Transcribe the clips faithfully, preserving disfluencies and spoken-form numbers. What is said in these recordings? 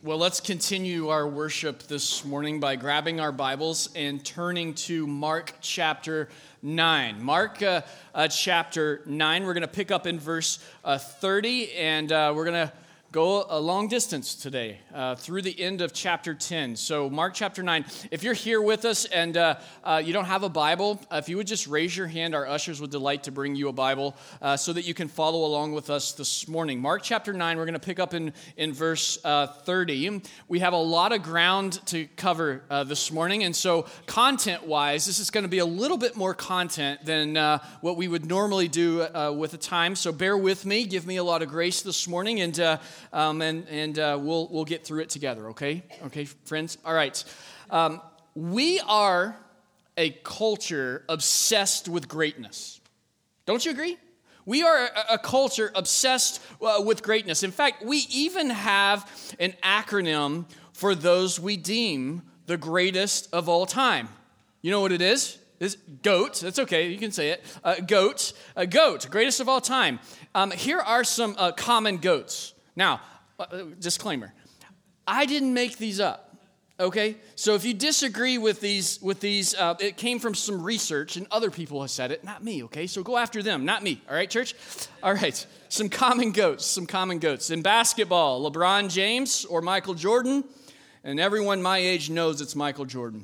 Well, let's continue our worship this morning by grabbing our Bibles and turning to Mark chapter nine. Mark uh, uh, chapter nine, we're going to pick up in verse uh, thirty, and uh, we're going to go a long distance today uh, through the end of chapter ten. So Mark chapter nine, if you're here with us and uh, uh, you don't have a Bible, uh, if you would just raise your hand, our ushers would delight to bring you a Bible uh, so that you can follow along with us this morning. Mark chapter nine, we're going to pick up in, in verse uh, thirty. We have a lot of ground to cover uh, this morning, and so content-wise, this is going to be a little bit more content than uh, what we would normally do uh, with a time, so bear with me, give me a lot of grace this morning, and uh, Um, and and uh, we'll we'll get through it together, okay? Okay, friends? All right. Um, we are a culture obsessed with greatness. Don't you agree? We are a, a culture obsessed uh, with greatness. In fact, we even have an acronym for those we deem the greatest of all time. You know what it is? It's GOAT. That's okay. You can say it. Uh, GOAT. Uh, GOAT, greatest of all time. Um, here are some uh, common GOATs. Now, uh, disclaimer, I didn't make these up, okay? So if you disagree with these, with these, uh, it came from some research, and other people have said it, not me, okay? So go after them, not me, all right, church? All right, some common GOATs, some common GOATs. In basketball, LeBron James or Michael Jordan, and everyone my age knows it's Michael Jordan.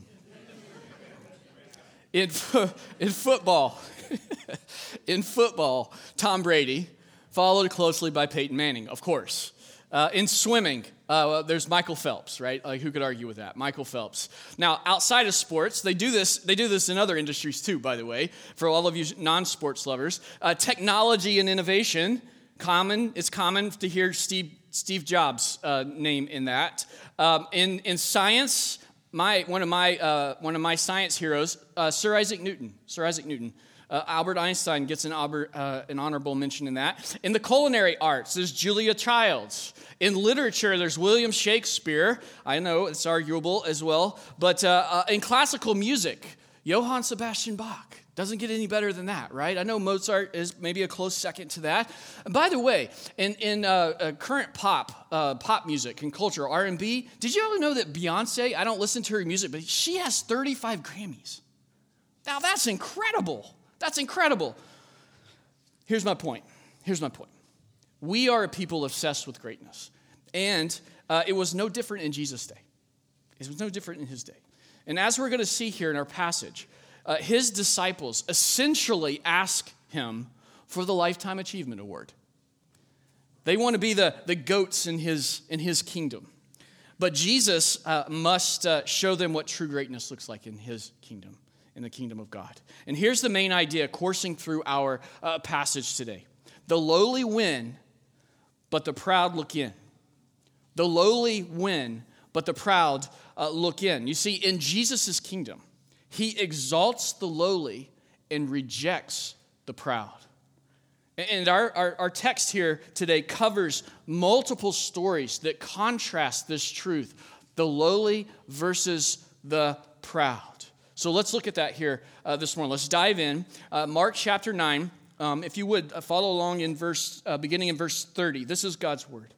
In, in football, in football, Tom Brady, followed closely by Peyton Manning, of course. Uh, in swimming, uh, there's Michael Phelps, right? Like, who could argue with that? Michael Phelps. Now, outside of sports, they do this. They do this in other industries too, by the way. For all of you non-sports lovers, uh, technology and innovation. Common. It's common to hear Steve Steve Jobs' uh, name in that. Um, in in science, my one of my uh, one of my science heroes, uh, Sir Isaac Newton. Sir Isaac Newton. Uh, Albert Einstein gets an, Albert, uh, an honorable mention in that. In the culinary arts, there's Julia Childs. In literature, there's William Shakespeare. I know it's arguable as well. But uh, uh, in classical music, Johann Sebastian Bach. Doesn't get any better than that, right? I know Mozart is maybe a close second to that. And by the way, in, in uh, uh, current pop, uh, pop music and culture, R and B, did you ever know that Beyonce, I don't listen to her music, but she has thirty-five Grammys. Now that's incredible. That's incredible. Here's my point. Here's my point. We are a people obsessed with greatness. And uh, it was no different in Jesus' day. It was no different in his day. And as we're going to see here in our passage, uh, his disciples essentially ask him for the Lifetime Achievement Award. They want to be the, the goats in his, in his kingdom. But Jesus uh, must uh, show them what true greatness looks like in his kingdom. In the kingdom of God. And here's the main idea coursing through our uh, passage today. The lowly win, but the proud look in. The lowly win, but the proud uh, look in. You see, in Jesus' kingdom, he exalts the lowly and rejects the proud. And our, our, our text here today covers multiple stories that contrast this truth, the lowly versus the proud. So let's look at that here uh, this morning. Let's dive in. Uh, Mark chapter nine, um, if you would uh, follow along in verse, uh, beginning in verse thirty. This is God's word.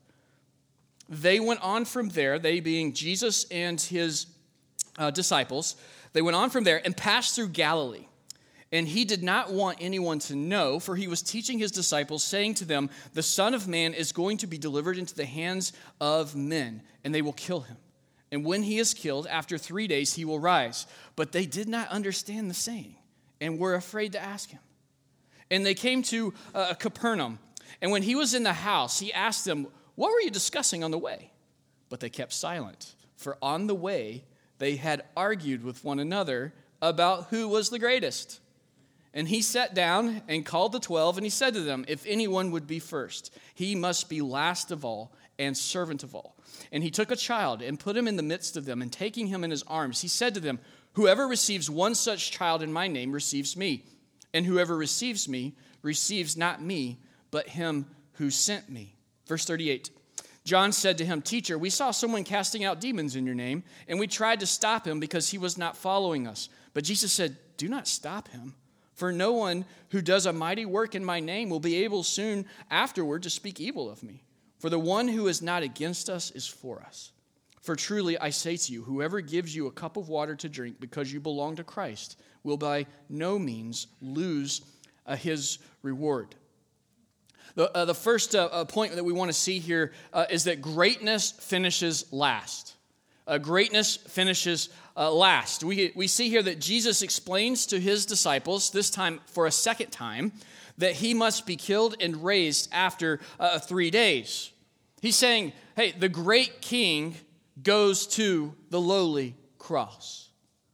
They went on from there, they being Jesus and his uh, disciples, they went on from there and passed through Galilee. And he did not want anyone to know, for he was teaching his disciples, saying to them, the Son of Man is going to be delivered into the hands of men, and they will kill him. And when he is killed, after three days he will rise. But they did not understand the saying and were afraid to ask him. And they came to uh, Capernaum. And when he was in the house, he asked them, what were you discussing on the way? But they kept silent, for on the way they had argued with one another about who was the greatest. And he sat down and called the twelve, and he said to them, if anyone would be first, he must be last of all and servant of all. And he took a child and put him in the midst of them, and taking him in his arms, he said to them, whoever receives one such child in my name receives me, and whoever receives me receives not me, but him who sent me. Verse thirty-eight, John said to him, teacher, we saw someone casting out demons in your name, and we tried to stop him because he was not following us. But Jesus said, do not stop him, for no one who does a mighty work in my name will be able soon afterward to speak evil of me. For the one who is not against us is for us. For truly I say to you, whoever gives you a cup of water to drink because you belong to Christ will by no means lose uh, his reward. The, uh, the first uh, uh, point that we want to see here uh, is that greatness finishes last. Uh, greatness finishes uh, last. We, we see here that Jesus explains to his disciples, this time for a second time, that he must be killed and raised after uh, three days. He's saying, hey, the great king goes to the lowly cross.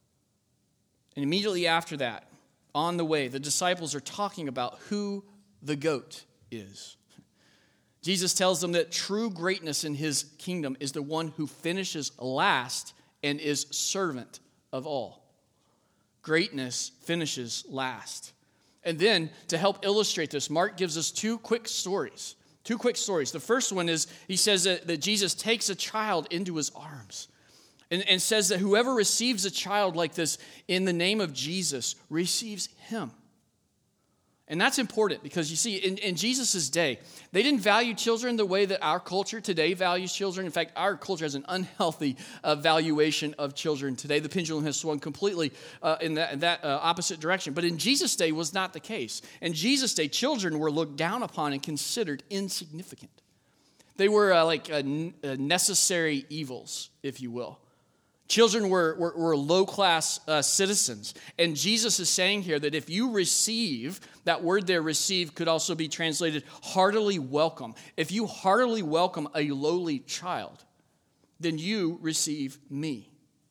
And immediately after that, on the way, the disciples are talking about who the goat is. Jesus tells them that true greatness in his kingdom is the one who finishes last and is servant of all. Greatness finishes last. And then, to help illustrate this, Mark gives us two quick stories. Two quick stories. The first one is, he says that, that Jesus takes a child into his arms and, and says that whoever receives a child like this in the name of Jesus receives him. And that's important because, you see, in, in Jesus' day, they didn't value children the way that our culture today values children. In fact, our culture has an unhealthy uh, valuation of children today. The pendulum has swung completely uh, in that, that uh, opposite direction. But in Jesus' day was not the case. In Jesus' day, children were looked down upon and considered insignificant. They were uh, like uh, n- uh, necessary evils, if you will. Children were, were, were low-class uh, citizens. And Jesus is saying here that if you receive, that word there, receive, could also be translated heartily welcome. If you heartily welcome a lowly child, then you receive me.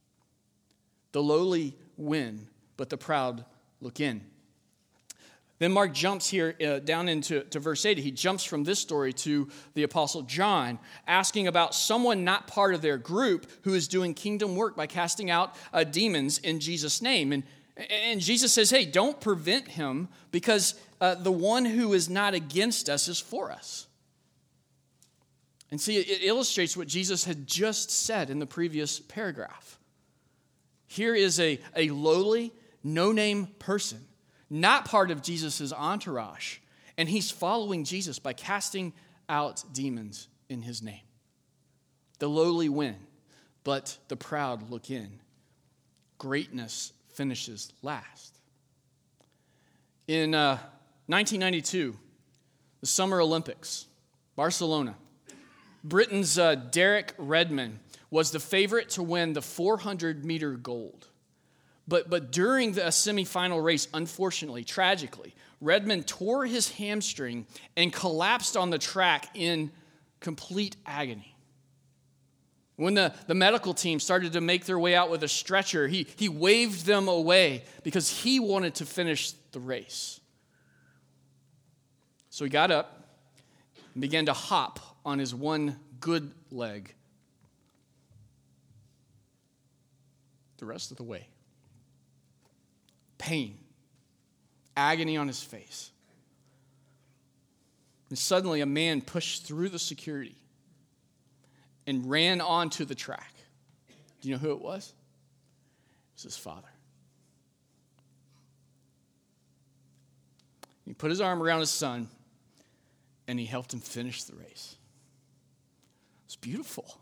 The lowly win, but the proud look in. Then Mark jumps here uh, down into to verse eight. He jumps from this story to the Apostle John, asking about someone not part of their group who is doing kingdom work by casting out uh, demons in Jesus' name. And, and Jesus says, hey, don't prevent him because uh, the one who is not against us is for us. And see, it illustrates what Jesus had just said in the previous paragraph. Here is a, a lowly, no-name person, not part of Jesus' entourage, and he's following Jesus by casting out demons in his name. The lowly win, but the proud look in. Greatness finishes last. In uh, nineteen ninety-two, the Summer Olympics, Barcelona, Britain's uh, Derek Redmond was the favorite to win the four hundred meter gold. But, but during the semifinal race, unfortunately, tragically, Redmond tore his hamstring and collapsed on the track in complete agony. When the, the medical team started to make their way out with a stretcher, he, he waved them away because he wanted to finish the race. So he got up and began to hop on his one good leg the rest of the way. Pain, agony on his face. And suddenly a man pushed through the security and ran onto the track. Do you know who it was? It was his father. He put his arm around his son and he helped him finish the race. It was beautiful.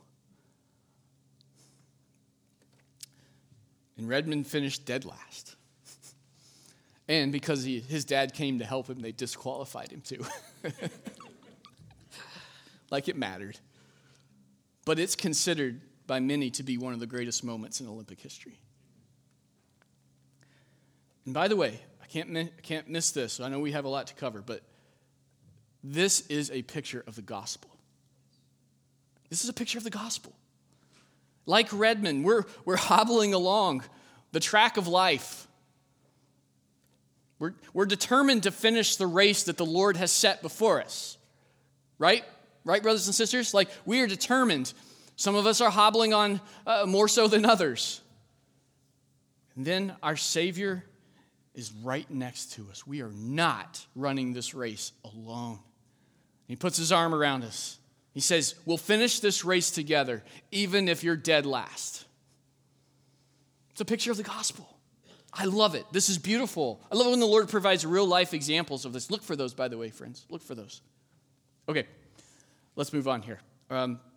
And Redmond finished dead last. And because he, his dad came to help him, they disqualified him too. Like it mattered. But it's considered by many to be one of the greatest moments in Olympic history. And by the way, I can't, I can't miss this. I know we have a lot to cover, but this is a picture of the gospel. This is a picture of the gospel. Like Redmond, we're, we're hobbling along the track of life. We're, we're determined to finish the race that the Lord has set before us. Right? Right, brothers and sisters? Like, we are determined. Some of us are hobbling on uh, more so than others. And then our Savior is right next to us. We are not running this race alone. He puts his arm around us. He says, we'll finish this race together, even if you're dead last. It's a picture of the gospel. I love it. This is beautiful. I love it when the Lord provides real life examples of this. Look for those, by the way, friends. Look for those. Okay, let's move on here. Um,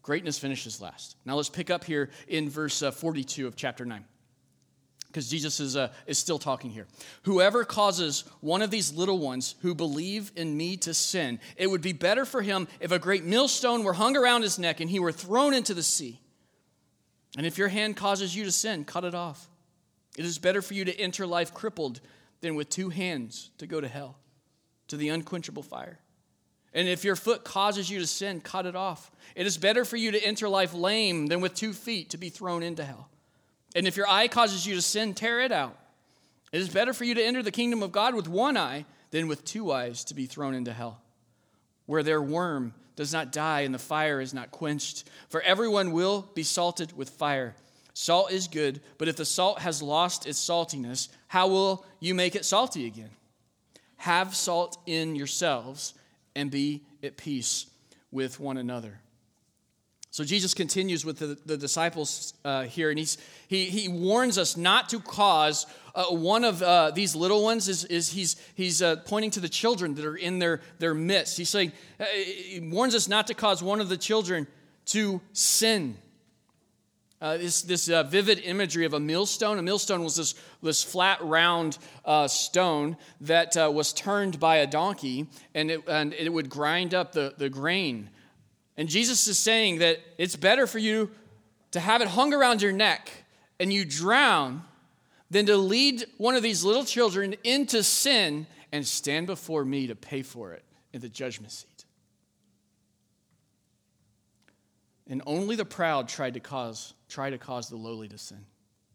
Greatness finishes last. Now let's pick up here in verse uh, forty-two of chapter nine. Because Jesus is, uh, is still talking here. Whoever causes one of these little ones who believe in me to sin, it would be better for him if a great millstone were hung around his neck and he were thrown into the sea. And if your hand causes you to sin, cut it off. It is better for you to enter life crippled than with two hands to go to hell, to the unquenchable fire. And if your foot causes you to sin, cut it off. It is better for you to enter life lame than with two feet to be thrown into hell. And if your eye causes you to sin, tear it out. It is better for you to enter the kingdom of God with one eye than with two eyes to be thrown into hell, where their worm does not die and the fire is not quenched. For everyone will be salted with fire. Salt is good, but if the salt has lost its saltiness, how will you make it salty again? Have salt in yourselves and be at peace with one another. So Jesus continues with the, the disciples uh, here, and he's, he, he warns us not to cause uh, one of uh, these little ones, is, is he's, he's uh, pointing to the children that are in their, their midst. He's saying, uh, he warns us not to cause one of the children to sin. Uh, this this uh, vivid imagery of a millstone. A millstone was this, this flat, round uh, stone that uh, was turned by a donkey, and it, and it would grind up the, the grain. And Jesus is saying that it's better for you to have it hung around your neck and you drown than to lead one of these little children into sin and stand before me to pay for it in the judgment seat. And only the proud tried to cause, try to cause the lowly to sin.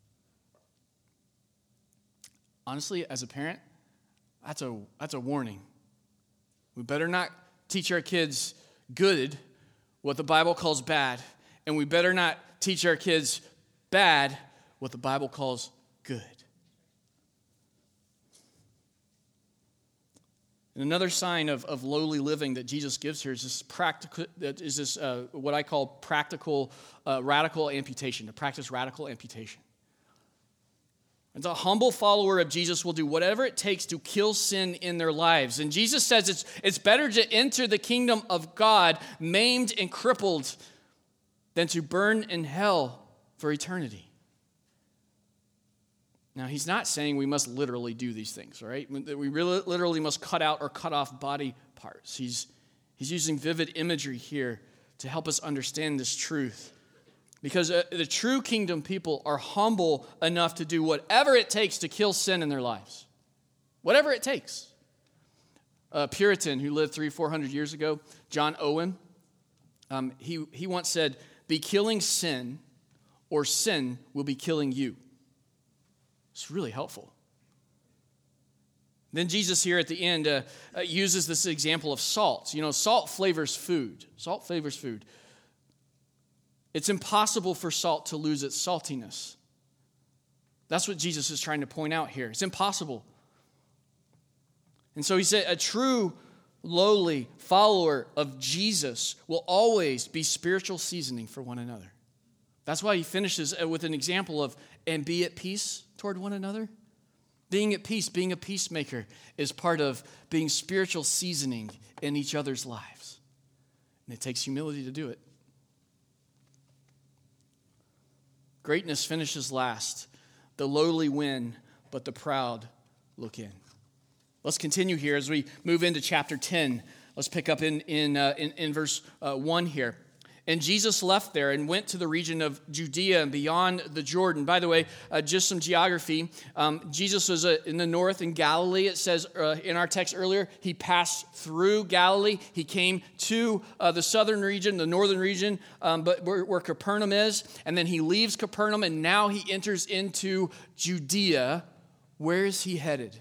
Honestly, as a parent, that's a, that's a warning. We better not teach our kids good what the Bible calls bad, and we better not teach our kids bad what the Bible calls good. And another sign of, of lowly living that Jesus gives here is this practical, is this uh, what I call practical, uh, radical amputation, to practice radical amputation. And a humble follower of Jesus will do whatever it takes to kill sin in their lives. And Jesus says it's, it's better to enter the kingdom of God maimed and crippled than to burn in hell for eternity. Now, he's not saying we must literally do these things, right? That we really, literally must cut out or cut off body parts. He's, he's using vivid imagery here to help us understand this truth. Because uh, the true kingdom people are humble enough to do whatever it takes to kill sin in their lives. Whatever it takes. A Puritan who lived three, four hundred years ago, John Owen, um, he, he once said, "Be killing sin, or sin will be killing you." It's really helpful. Then Jesus here at the end uh, uh, uses this example of salt. You know, salt flavors food. Salt flavors food. It's impossible for salt to lose its saltiness. That's what Jesus is trying to point out here. It's impossible. And so he said, a true lowly follower of Jesus will always be spiritual seasoning for one another. That's why he finishes with an example of, and be at peace toward one another. Being at peace, being a peacemaker is part of being spiritual seasoning in each other's lives. And it takes humility to do it. Greatness finishes last. The lowly win, but the proud look in. Let's continue here as we move into chapter ten. Let's pick up in, in, uh, in, in verse uh, one here. And Jesus left there and went to the region of Judea and beyond the Jordan. By the way, uh, just some geography. Um, Jesus was uh, in the north in Galilee. It says uh, in our text earlier, he passed through Galilee. He came to uh, the southern region, the northern region, um, but where, where Capernaum is. And then he leaves Capernaum and now he enters into Judea. Where is he headed?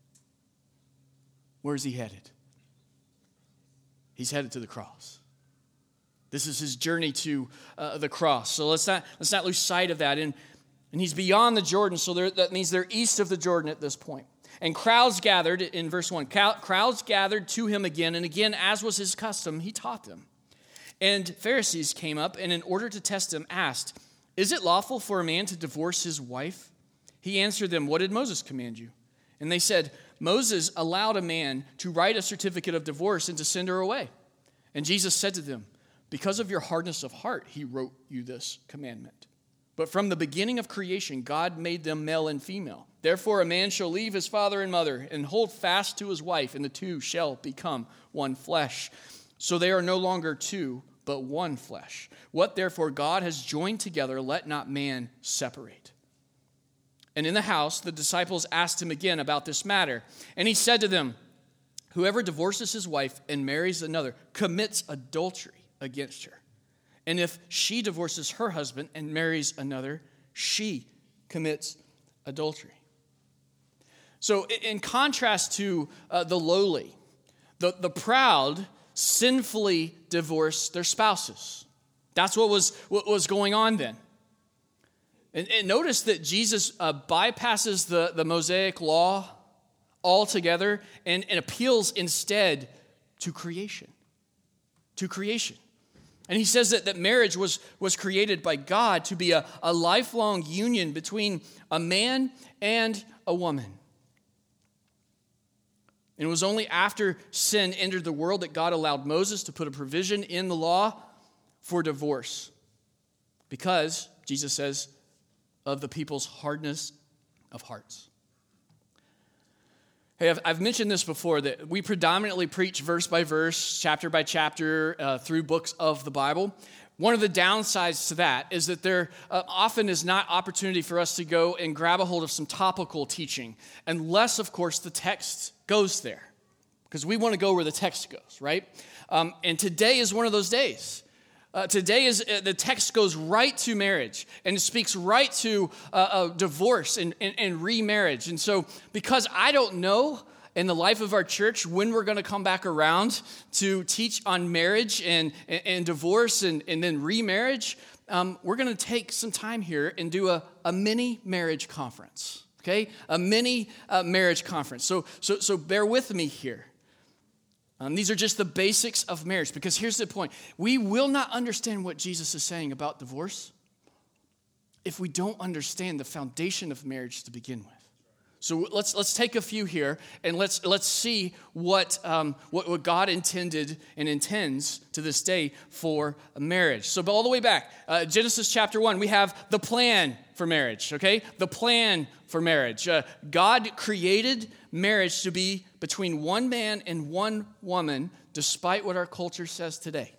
Where is he headed? He's headed to the cross. This is his journey to uh, the cross. So let's not let's not lose sight of that. And, and he's beyond the Jordan, so that means they're east of the Jordan at this point. And crowds gathered, in verse one, crowds gathered to him again, and again, as was his custom, he taught them. And Pharisees came up, and in order to test him, asked, "Is it lawful for a man to divorce his wife?" He answered them, "What did Moses command you?" And they said, "Moses allowed a man to write a certificate of divorce and to send her away." And Jesus said to them, Because of your hardness of heart, he wrote you this commandment. But from the beginning of creation, God made them male and female. Therefore, a man shall leave his father and mother and hold fast to his wife, and the two shall become one flesh. So they are no longer two, but one flesh. What therefore God has joined together, let not man separate. And in the house, the disciples asked him again about this matter. And he said to them, whoever divorces his wife and marries another commits adultery against her. And if she divorces her husband and marries another, she commits adultery. So in contrast to uh, the lowly, the, the proud sinfully divorce their spouses. That's what was, what was going on then. And, and notice that Jesus uh, bypasses the, the Mosaic law altogether and, and appeals instead to creation. To creation. And he says that, that marriage was, was created by God to be a, a lifelong union between a man and a woman. And it was only after sin entered the world that God allowed Moses to put a provision in the law for divorce. Because, Jesus says, of the people's hardness of hearts. Hey, I've, I've mentioned this before, that we predominantly preach verse by verse, chapter by chapter, uh, through books of the Bible. One of the downsides to that is that there uh, often is not opportunity for us to go and grab a hold of some topical teaching, unless, of course, the text goes there, because we want to go where the text goes, right? Um, and today is one of those days. Uh, today is uh, the text goes right to marriage, and it speaks right to uh, uh, divorce and, and, and remarriage. And so, because I don't know in the life of our church when we're going to come back around to teach on marriage and, and, and divorce and, and then remarriage, um, we're going to take some time here and do a, a mini marriage conference. Okay, a mini uh, marriage conference. So, so, so bear with me here. Um, these are just the basics of marriage, because here's the point. We will not understand what Jesus is saying about divorce if we don't understand the foundation of marriage to begin with. So let's let's take a few here, and let's let's see what um, what, what God intended and intends to this day for a marriage. So all the way back, uh, Genesis chapter one, we have the plan for marriage, okay? The plan for marriage. Uh, God created marriage to be between one man and one woman, despite what our culture says today.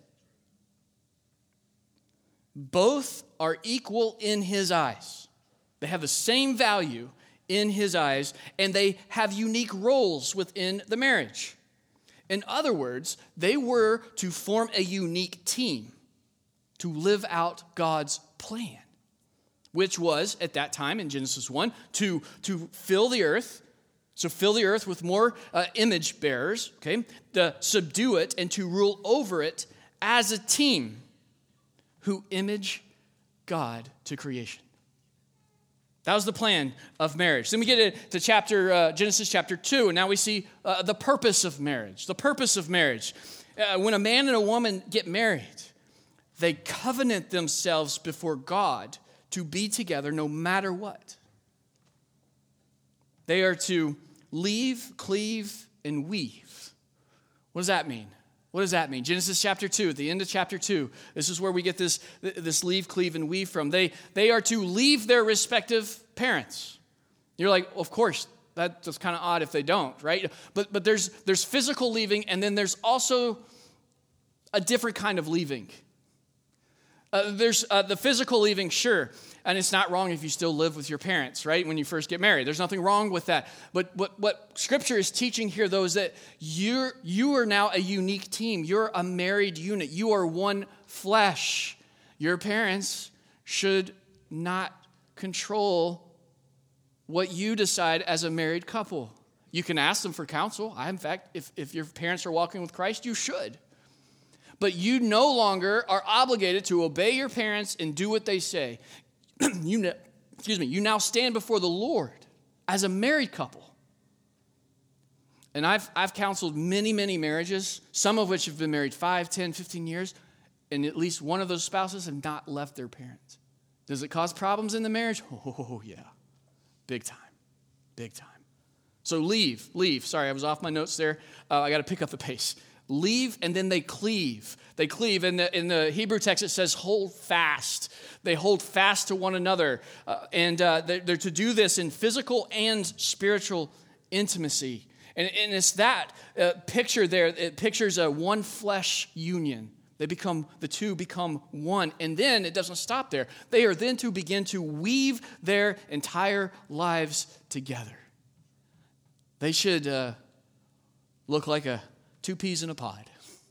Both are equal in his eyes. They have the same value in his eyes, and they have unique roles within the marriage. In other words, they were to form a unique team to live out God's plan, which was, at that time in Genesis one, to, to fill the earth, so fill the earth with more uh, image bearers, okay, to subdue it and to rule over it as a team who image God to creation. That was the plan of marriage. Then we get to chapter uh, Genesis chapter two, and now we see uh, the purpose of marriage. The purpose of marriage. Uh, when a man and a woman get married, they covenant themselves before God to be together no matter what. They are to leave, cleave, and weave. What does that mean? What does that mean? Genesis chapter two, at the end of chapter two, this is where we get this, this leave, cleave, and weave from. They, they are to leave their respective parents. You're like, of course, that's kind of odd if they don't, right? But, but there's, there's physical leaving, and then there's also a different kind of leaving. Uh, there's uh, the physical leaving, sure, and it's not wrong if you still live with your parents, right, when you first get married. There's nothing wrong with that. But what, what Scripture is teaching here, though, is that you're, you are now a unique team. You're a married unit. You are one flesh. Your parents should not control what you decide as a married couple. You can ask them for counsel. I, in fact, if, if your parents are walking with Christ, you should. But you no longer are obligated to obey your parents and do what they say. you, excuse me, you now stand before the Lord as a married couple. And I've, I've counseled many, many marriages, some of which have been married five, ten, fifteen years, and at least one of those spouses have not left their parents. Does it cause problems in the marriage? Oh, yeah. Big time. Big time. So leave, leave. Sorry, I was off my notes there. Uh, I got to pick up the pace. leave, and then they cleave. They cleave. In the, in the Hebrew text, it says hold fast. They hold fast to one another. Uh, and uh, they're, they're to do this in physical and spiritual intimacy. And, and it's that uh, picture there. It pictures a one flesh union. They become, the two become one. And then it doesn't stop there. They are then to begin to weave their entire lives together. They should uh, look like a two peas in a pod.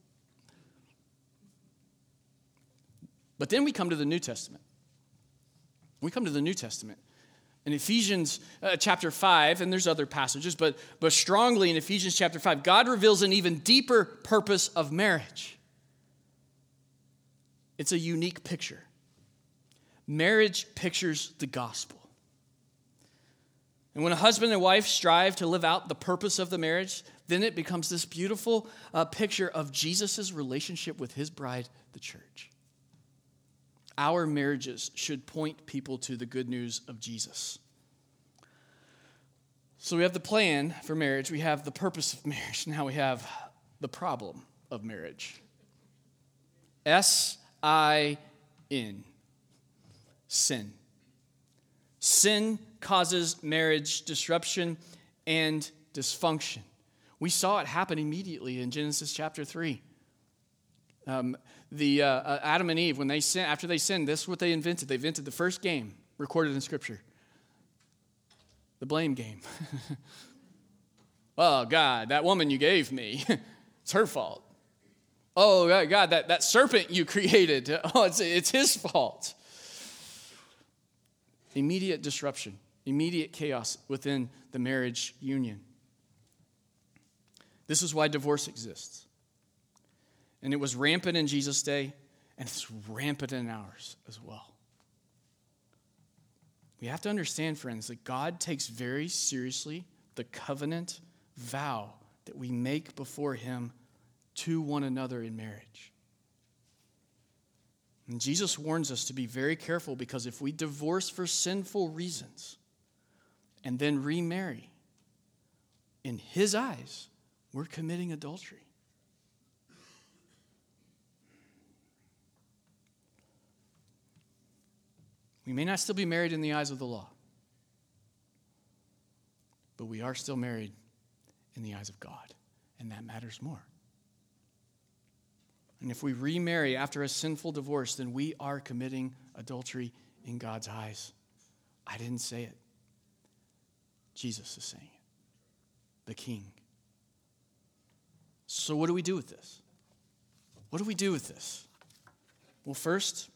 But then we come to the New Testament. We come to the New Testament. In Ephesians uh, chapter five, and there's other passages, but, but strongly in Ephesians chapter five, God reveals an even deeper purpose of marriage. It's a unique picture. Marriage pictures the gospel. And when a husband and wife strive to live out the purpose of the marriage, then it becomes this beautiful uh, picture of Jesus' relationship with his bride, the church. Our marriages should point people to the good news of Jesus. So we have the plan for marriage. We have the purpose of marriage. Now we have the problem of marriage. S I N. Sin. Sin causes marriage disruption and dysfunction. We saw it happen immediately in Genesis chapter three. Um, the uh, uh, Adam and Eve, when they sin, after they sinned, this is what they invented. They invented the first game recorded in Scripture. The blame game. Oh, God, that woman you gave me, it's her fault. Oh, God, that, that serpent you created, oh, it's, it's his fault. Immediate disruption, immediate chaos within the marriage union. This is why divorce exists. And it was rampant in Jesus' day, and it's rampant in ours as well. We have to understand, friends, that God takes very seriously the covenant vow that we make before him to one another in marriage. And Jesus warns us to be very careful, because if we divorce for sinful reasons and then remarry, in his eyes, we're committing adultery. We may not still be married in the eyes of the law, but we are still married in the eyes of God, and that matters more. And if we remarry after a sinful divorce, then we are committing adultery in God's eyes. I didn't say it. Jesus is saying it. The King. So what do we do with this? What do we do with this? Well, first,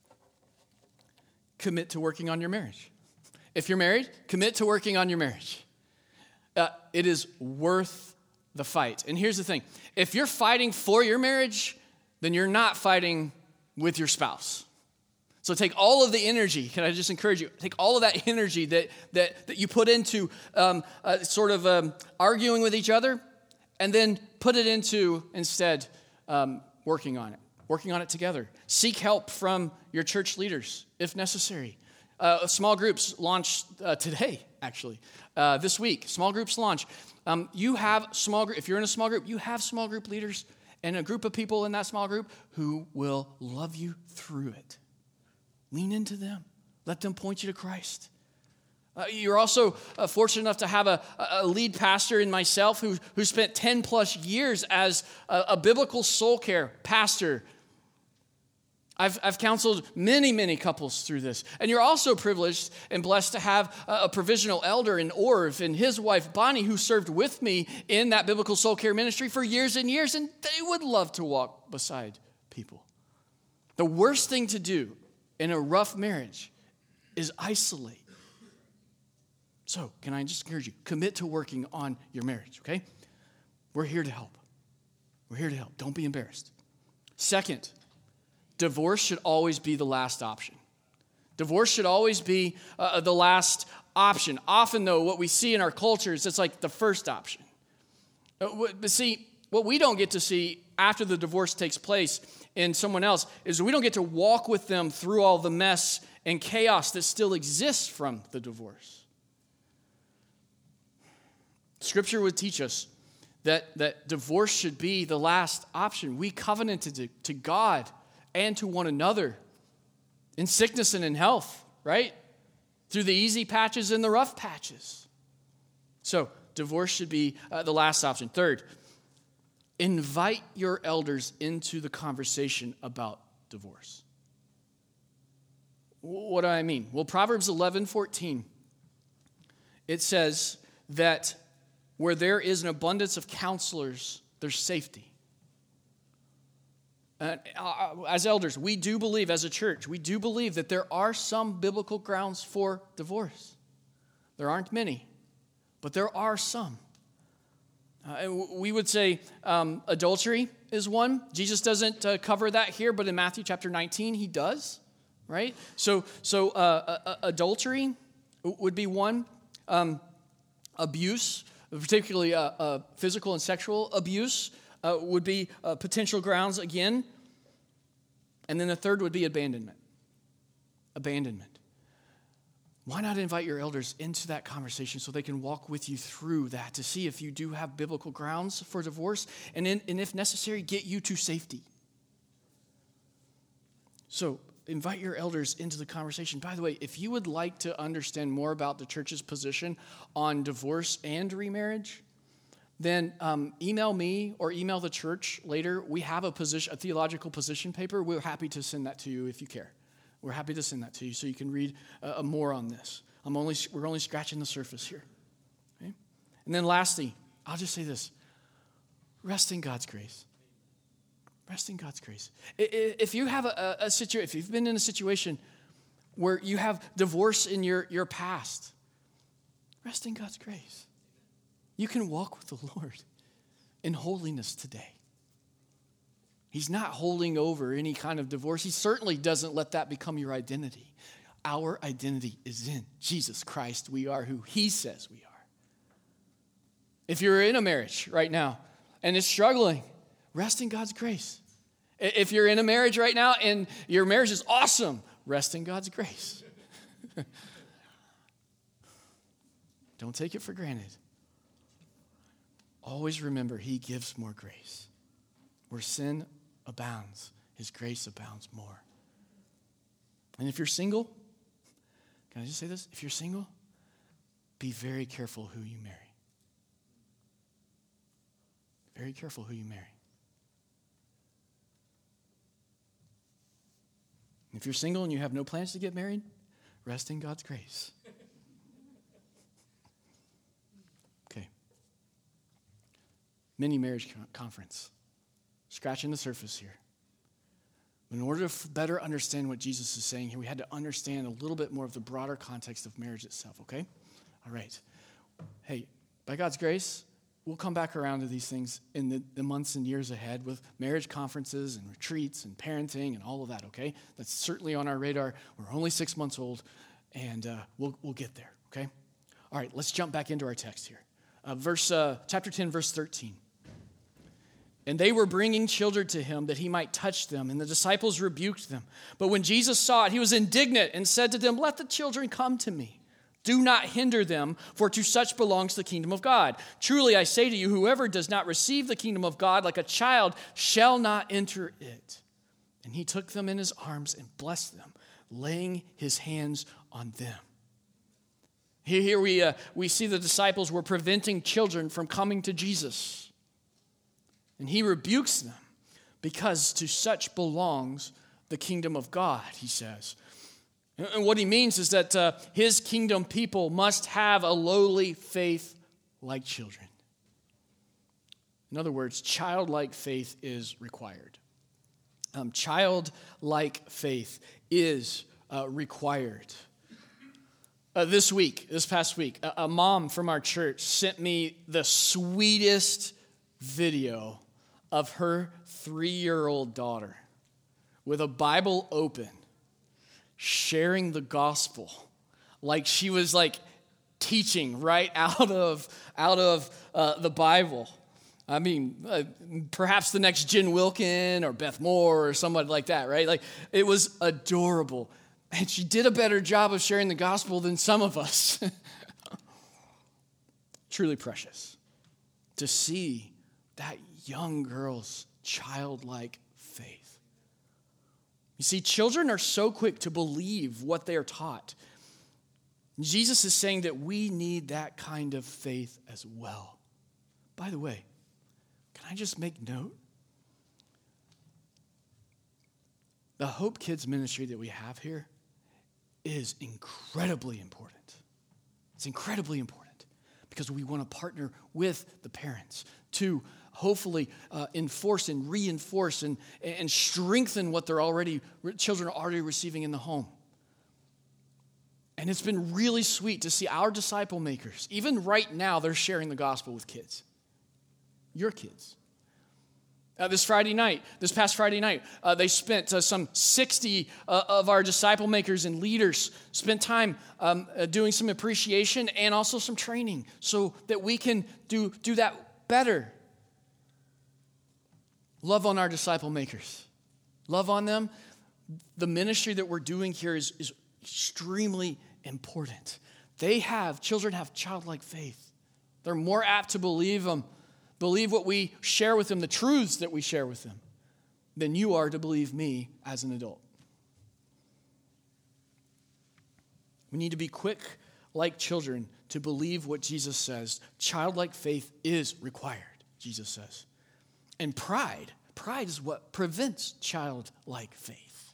commit to working on your marriage. If you're married, commit to working on your marriage. Uh, it is worth the fight. And here's the thing. If you're fighting for your marriage, then you're not fighting with your spouse. So take all of the energy, can I just encourage you, take all of that energy that that, that you put into um, uh, sort of um, arguing with each other, and then put it into, instead, um, working on it, working on it together. Seek help from your church leaders, if necessary. Uh, small groups launch uh, today, actually, uh, this week. Small groups launch. Um, you have small group, if you're in a small group, you have small group leaders and a group of people in that small group who will love you through it. Lean into them. Let them point you to Christ. Uh, you're also uh, fortunate enough to have a, a lead pastor in myself who, who spent ten plus years as a, a biblical soul care pastor. I've, I've counseled many, many couples through this. And you're also privileged and blessed to have a, a provisional elder in Orv and his wife, Bonnie, who served with me in that biblical soul care ministry for years and years, and they would love to walk beside people. The worst thing to do in a rough marriage is isolate. So, can I just encourage you, commit to working on your marriage, okay? We're here to help. We're here to help. Don't be embarrassed. Second, divorce should always be the last option. Divorce should always be uh, the last option. Often, though, what we see in our culture is it's like the first option. Uh, but see, what we don't get to see after the divorce takes place in someone else is we don't get to walk with them through all the mess and chaos that still exists from the divorce. Scripture would teach us that, that divorce should be the last option. We covenanted to, to God and to one another in sickness and in health, right? Through the easy patches and the rough patches. So divorce should be uh, the last option. Third, invite your elders into the conversation about divorce. What do I mean? Well, Proverbs eleven fourteen, it says that where there is an abundance of counselors, there's safety. Uh, as elders, we do believe, as a church, we do believe that there are some biblical grounds for divorce. There aren't many, but there are some. Uh, we would say um, adultery is one. Jesus doesn't uh, cover that here, but in Matthew chapter nineteen, he does, right? So, so uh, uh, adultery would be one. Um, abuse, particularly uh, uh, physical and sexual abuse, uh, would be uh, potential grounds again. And then the third would be abandonment. Abandonment. Why not invite your elders into that conversation so they can walk with you through that to see if you do have biblical grounds for divorce, and, in, and if necessary, get you to safety. So invite your elders into the conversation. By the way, if you would like to understand more about the church's position on divorce and remarriage, then um, email me or email the church later. We have a position, a theological position paper. We're happy to send that to you if you care. We're happy to send that to you so you can read uh, more on this. I'm only we're only scratching the surface here. Okay? And then lastly, I'll just say this: rest in God's grace. Rest in God's grace. If you have a, a situation, if you've been in a situation where you have divorce in your, your past, rest in God's grace. You can walk with the Lord in holiness today. He's not holding over any kind of divorce. He certainly doesn't let that become your identity. Our identity is in Jesus Christ. We are who He says we are. If you're in a marriage right now and it's struggling, rest in God's grace. If you're in a marriage right now and your marriage is awesome, rest in God's grace. Don't take it for granted. Always remember, He gives more grace. Where sin abounds, His grace abounds more. And if you're single, can I just say this? If you're single, be very careful who you marry. Very careful who you marry. If you're single and you have no plans to get married, rest in God's grace. Okay. Mini marriage conference. Scratching the surface here. In order to better understand what Jesus is saying here, we had to understand a little bit more of the broader context of marriage itself, okay? All right. Hey, by God's grace, we'll come back around to these things in the, the months and years ahead with marriage conferences and retreats and parenting and all of that, okay? That's certainly on our radar. We're only six months old, and uh, we'll, we'll get there, okay? All right, let's jump back into our text here. Uh, verse, uh, chapter ten, verse thirteen. And they were bringing children to him that he might touch them, and the disciples rebuked them. But when Jesus saw it, he was indignant and said to them, "Let the children come to me. Do not hinder them, for to such belongs the kingdom of God. Truly I say to you, whoever does not receive the kingdom of God like a child shall not enter it." And he took them in his arms and blessed them, laying his hands on them. Here, here we, uh, we see the disciples were preventing children from coming to Jesus. And he rebukes them because to such belongs the kingdom of God, he says. And what he means is that uh, his kingdom people must have a lowly faith like children. In other words, childlike faith is required. Um, childlike faith is uh, required. Uh, this week, this past week, a, a mom from our church sent me the sweetest video of her three-year-old daughter with a Bible open, sharing the gospel like she was like teaching right out of out of uh, the Bible. I mean, uh, perhaps the next Jen Wilkin or Beth Moore or somebody like that, right? Like, it was adorable. And she did a better job of sharing the gospel than some of us. Truly precious to see that young girl's childlike faith. You see, children are so quick to believe what they are taught. Jesus is saying that we need that kind of faith as well. By the way, can I just make note? The Hope Kids ministry that we have here is incredibly important. It's incredibly important because we want to partner with the parents to hopefully uh, enforce and reinforce and, and strengthen what they're already, children are already receiving in the home. And it's been really sweet to see our disciple makers, even right now, they're sharing the gospel with kids. Your kids. Uh, this Friday night, this past Friday night, uh, they spent uh, some sixty uh, of our disciple makers and leaders spent time um, uh, doing some appreciation and also some training so that we can do, do that better. Love on our disciple makers. Love on them. The ministry that we're doing here is, is extremely important. They have, children have childlike faith. They're more apt to believe them, believe what we share with them, the truths that we share with them, than you are to believe me as an adult. We need to be quick, like children, to believe what Jesus says. Childlike faith is required, Jesus says. And pride, pride is what prevents childlike faith.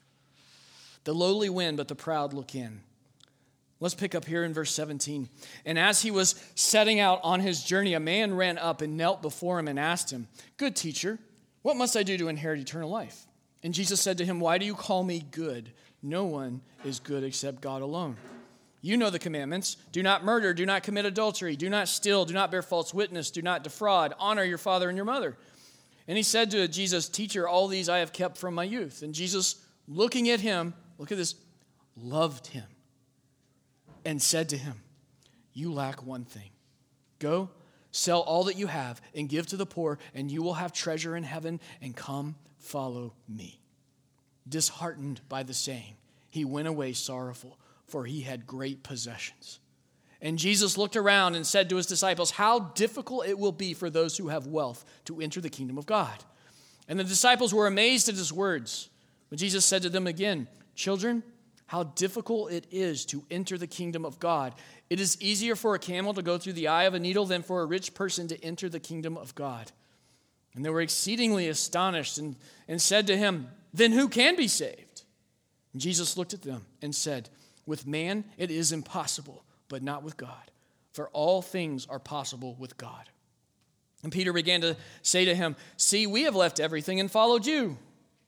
The lowly win, but the proud look in. Let's pick up here in verse seventeen. And as he was setting out on his journey, a man ran up and knelt before him and asked him, "Good teacher, what must I do to inherit eternal life?" And Jesus said to him, "Why do you call me good? No one is good except God alone. You know the commandments. Do not murder, do not commit adultery, do not steal, do not bear false witness, do not defraud, honor your father and your mother." And he said to Jesus, "Teacher, all these I have kept from my youth." And Jesus, looking at him, look at this, loved him and said to him, "You lack one thing. Go, sell all that you have and give to the poor, and you will have treasure in heaven, and come follow me." Disheartened by the saying, he went away sorrowful, for he had great possessions. And Jesus looked around and said to his disciples, "How difficult it will be for those who have wealth to enter the kingdom of God." And the disciples were amazed at his words. But Jesus said to them again, "Children, how difficult it is to enter the kingdom of God. It is easier for a camel to go through the eye of a needle than for a rich person to enter the kingdom of God." And they were exceedingly astonished and, and said to him, "Then who can be saved?" And Jesus looked at them and said, "With man it is impossible, but not with God. For all things are possible with God." And Peter began to say to him, "See, we have left everything and followed you."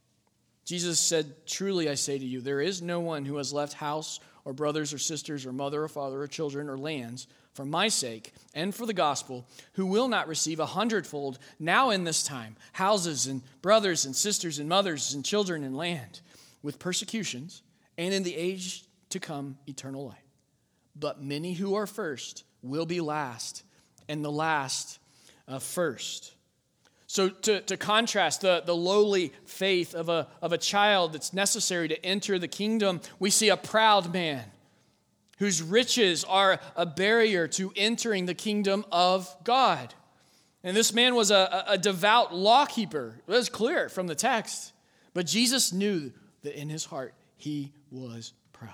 Jesus said, "Truly I say to you, there is no one who has left house or brothers or sisters or mother or father or children or lands for my sake and for the gospel who will not receive a hundredfold now in this time houses and brothers and sisters and mothers and children and land with persecutions and in the age to come eternal life. But many who are first will be last, and the last uh, first." So to, to contrast the, the lowly faith of a, of a child that's necessary to enter the kingdom, we see a proud man whose riches are a barrier to entering the kingdom of God. And this man was a, a devout lawkeeper. It was clear from the text. But Jesus knew that in his heart he was proud.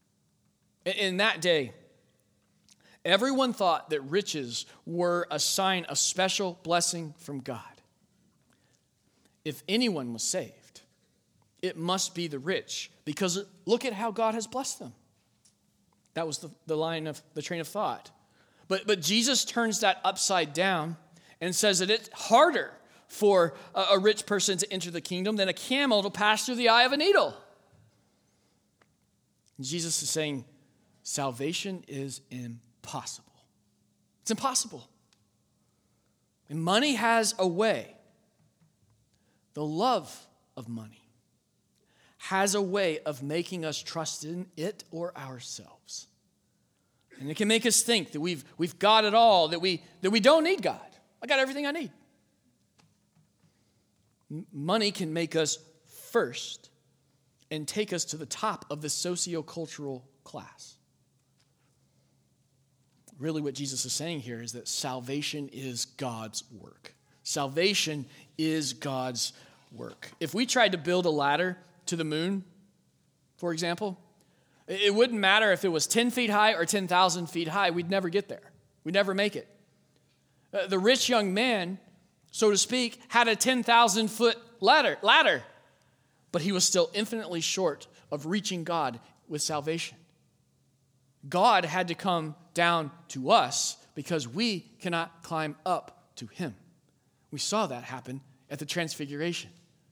In that day, everyone thought that riches were a sign of special blessing from God. If anyone was saved, it must be the rich, because look at how God has blessed them. That was the, the line of the train of thought. But, but Jesus turns that upside down and says that it's harder for a, a rich person to enter the kingdom than a camel to pass through the eye of a needle. Jesus is saying salvation is impossible. It's impossible. And money has a way. The love of money has a way of making us trust in it or ourselves. And it can make us think that we've, we've got it all, that we, that we don't need God. I got everything I need. M- money can make us first and take us to the top of the sociocultural class. Really what Jesus is saying here is that salvation is God's work. Salvation is God's work. If we tried to build a ladder to the moon, for example, it wouldn't matter if it was ten feet high or ten thousand feet high. We'd never get there. We'd never make it. Uh, the rich young man, so to speak, had a ten thousand foot ladder, ladder, but he was still infinitely short of reaching God with salvation. God had to come down to us because we cannot climb up to him. We saw that happen at the Transfiguration.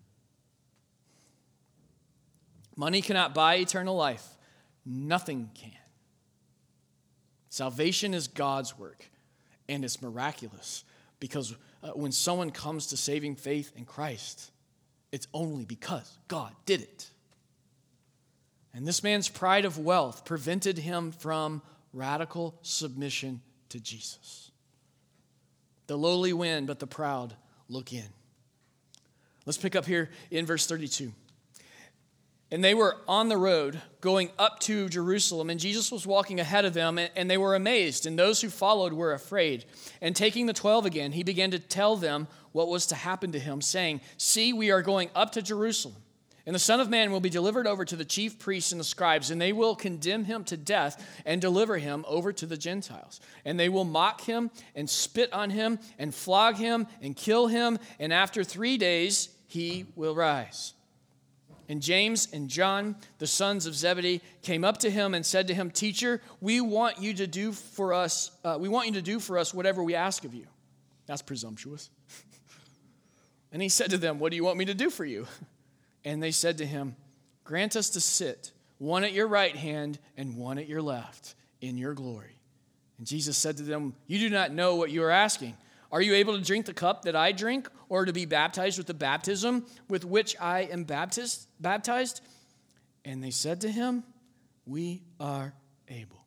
Money cannot buy eternal life. Nothing can. Salvation is God's work, and it's miraculous because uh, when someone comes to saving faith in Christ, it's only because God did it. And this man's pride of wealth prevented him from radical submission to Jesus. The lowly win, but the proud look in. Let's pick up here in verse thirty-two. And they were on the road going up to Jerusalem, and Jesus was walking ahead of them, and they were amazed, and those who followed were afraid. And taking the twelve again, he began to tell them what was to happen to him, saying, "See, we are going up to Jerusalem, and the Son of Man will be delivered over to the chief priests and the scribes, and they will condemn him to death and deliver him over to the Gentiles. And they will mock him and spit on him and flog him and kill him, and after three days he will rise." And James and John, the sons of Zebedee, came up to him and said to him, "Teacher, we want you to do for us. Uh, we want you to do for us whatever we ask of you." That's presumptuous. And he said to them, "What do you want me to do for you?" And they said to him, "Grant us to sit, one at your right hand and one at your left, in your glory." And Jesus said to them, "You do not know what you are asking. Are you able to drink the cup that I drink, or to be baptized with the baptism with which I am baptized? baptized? And they said to him, "We are able."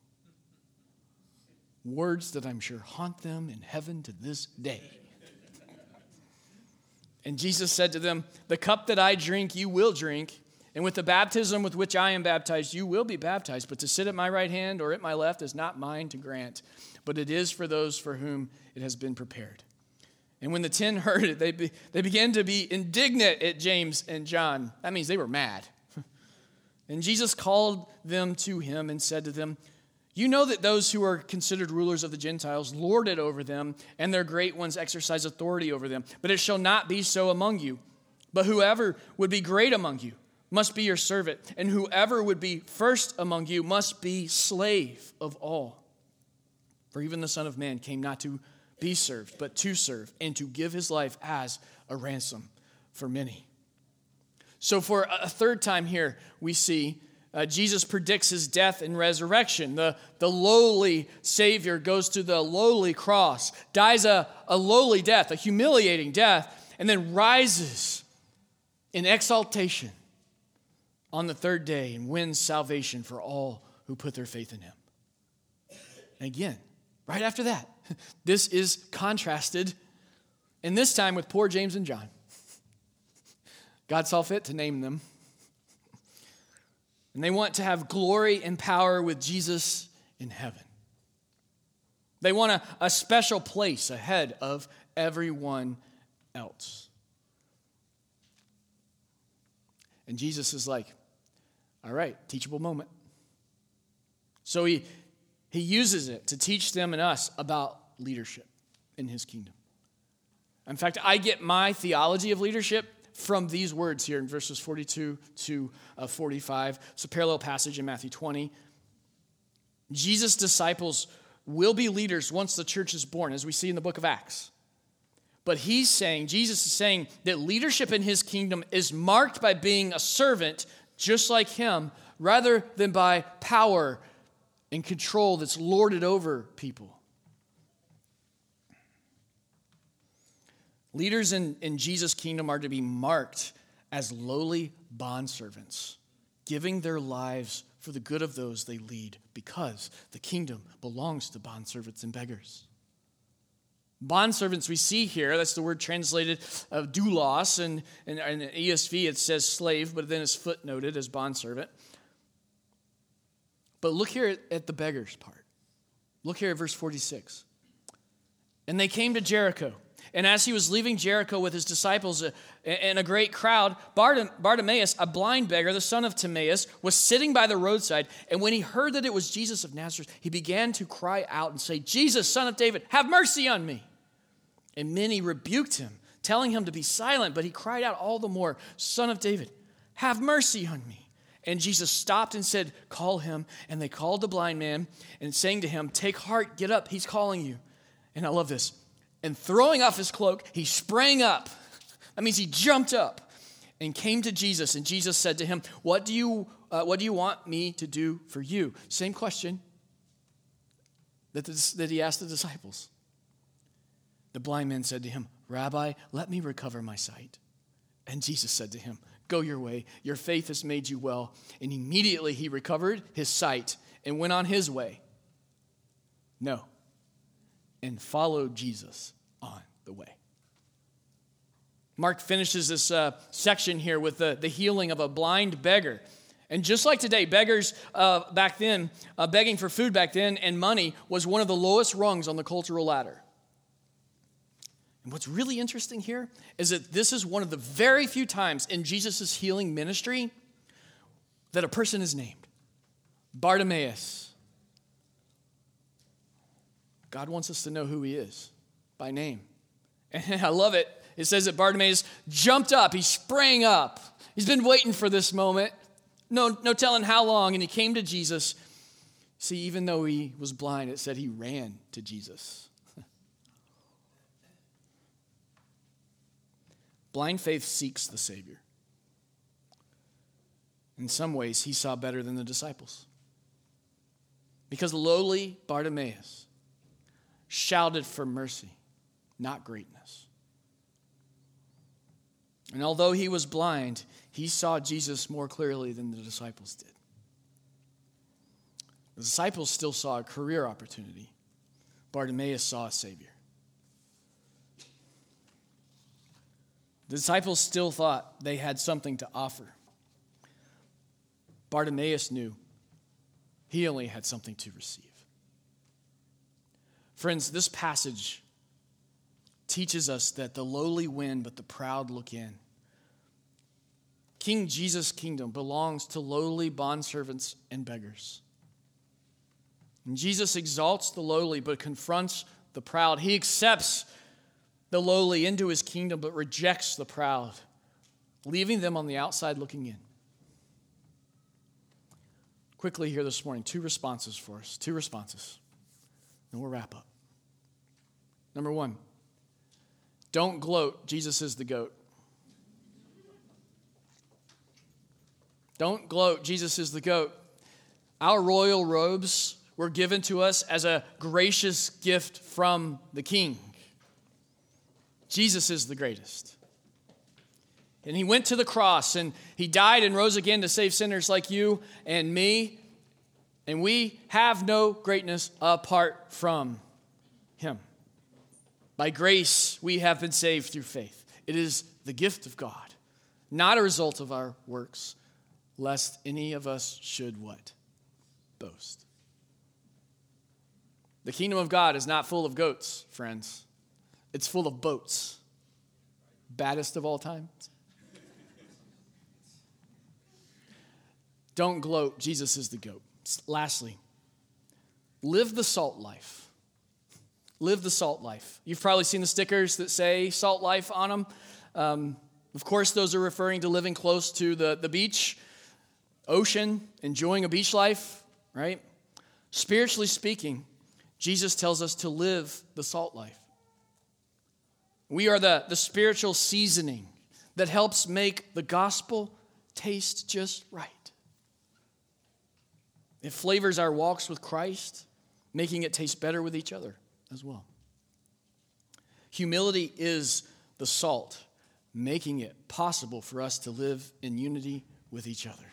Words that I'm sure haunt them in heaven to this day. And Jesus said to them, "The cup that I drink, you will drink, and with the baptism with which I am baptized, you will be baptized. But to sit at my right hand or at my left is not mine to grant, but it is for those for whom it has been prepared." And when the ten heard it, they, be, they began to be indignant at James and John. That means they were mad. And Jesus called them to him and said to them, "You know that those who are considered rulers of the Gentiles lord it over them, and their great ones exercise authority over them. But it shall not be so among you. But whoever would be great among you must be your servant, and whoever would be first among you must be slave of all. For even the Son of Man came not to be served, but to serve, and to give his life as a ransom for many." So for a third time here, we see uh, Jesus predicts his death and resurrection. The, the lowly Savior goes to the lowly cross, dies a, a lowly death, a humiliating death, and then rises in exaltation on the third day and wins salvation for all who put their faith in him. And again, right after that, this is contrasted, and this time with poor James and John. God saw fit to name them. And they want to have glory and power with Jesus in heaven. They want a, a special place ahead of everyone else. And Jesus is like, all right, teachable moment. So he He uses it to teach them and us about leadership in his kingdom. In fact, I get my theology of leadership from these words here in verses forty-two to forty-five. It's a parallel passage in Matthew twenty. Jesus' disciples will be leaders once the church is born, as we see in the book of Acts. But he's saying, Jesus is saying that leadership in his kingdom is marked by being a servant just like him, rather than by power and control that's lorded over people. Leaders in, in Jesus' kingdom are to be marked as lowly bondservants, giving their lives for the good of those they lead, because the kingdom belongs to bondservants and beggars. Bondservants we see here, that's the word translated uh, doulos, and in, in the E S V it says slave, but then it's footnoted as bondservant. But look here at, at the beggars part. Look here at verse forty-six. And they came to Jericho, And as he was leaving Jericho with his disciples uh, and a great crowd, Bartim- Bartimaeus, a blind beggar, the son of Timaeus, was sitting by the roadside. And when he heard that it was Jesus of Nazareth, he began to cry out and say, "Jesus, son of David, have mercy on me." And many rebuked him, telling him to be silent. But he cried out all the more, "Son of David, have mercy on me." And Jesus stopped and said, "Call him." And they called the blind man and saying to him, "Take heart, get up, he's calling you." And I love this. And throwing off his cloak, he sprang up. That means he jumped up and came to Jesus. And Jesus said to him, What do you, uh, what do you want me to do for you?" Same question that, this, that he asked the disciples. The blind man said to him, "Rabbi, let me recover my sight." And Jesus said to him, "Go your way. Your faith has made you well." And immediately he recovered his sight and went on his way. No. And followed Jesus on the way. Mark finishes this uh, section here with the, the healing of a blind beggar. And just like today, beggars uh, back then, uh, begging for food back then and money was one of the lowest rungs on the cultural ladder. And what's really interesting here is that this is one of the very few times in Jesus' healing ministry that a person is named. Bartimaeus. God wants us to know who he is by name. And I love it. It says that Bartimaeus jumped up. He sprang up. He's been waiting for this moment. No, no telling how long. And he came to Jesus. See, even though he was blind, it said he ran to Jesus. Blind faith seeks the Savior. In some ways, he saw better than the disciples. Because lowly Bartimaeus shouted for mercy, not greatness. And although he was blind, he saw Jesus more clearly than the disciples did. The disciples still saw a career opportunity. Bartimaeus saw a Savior. The disciples still thought they had something to offer. Bartimaeus knew he only had something to receive. Friends, this passage teaches us that the lowly win, but the proud look in. King Jesus' kingdom belongs to lowly bondservants and beggars. And Jesus exalts the lowly, but confronts the proud. He accepts the lowly into his kingdom, but rejects the proud, leaving them on the outside looking in. Quickly here this morning, two responses for us. Two responses. And we'll wrap up. Number one, don't gloat. Jesus is the goat. Don't gloat. Jesus is the goat. Our royal robes were given to us as a gracious gift from the King. Jesus is the greatest. And he went to the cross and he died and rose again to save sinners like you and me. And we have no greatness apart from him. By grace, we have been saved through faith. It is the gift of God, not a result of our works, lest any of us should what? Boast. The kingdom of God is not full of goats, friends. It's full of boats. Baddest of all time. Don't gloat. Jesus is the goat. Lastly, live the salt life. Live the salt life. You've probably seen the stickers that say salt life on them. Um, of course, those are referring to living close to the, the beach, ocean, enjoying a beach life, right? Spiritually speaking, Jesus tells us to live the salt life. We are the, the spiritual seasoning that helps make the gospel taste just right. It flavors our walks with Christ, making it taste better with each other as well. Humility is the salt, making it possible for us to live in unity with each other.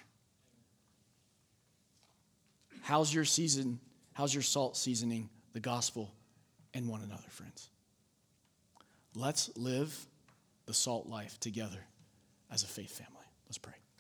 How's your season, how's your salt seasoning the gospel and one another, friends? Let's live the salt life together as a faith family. Let's pray.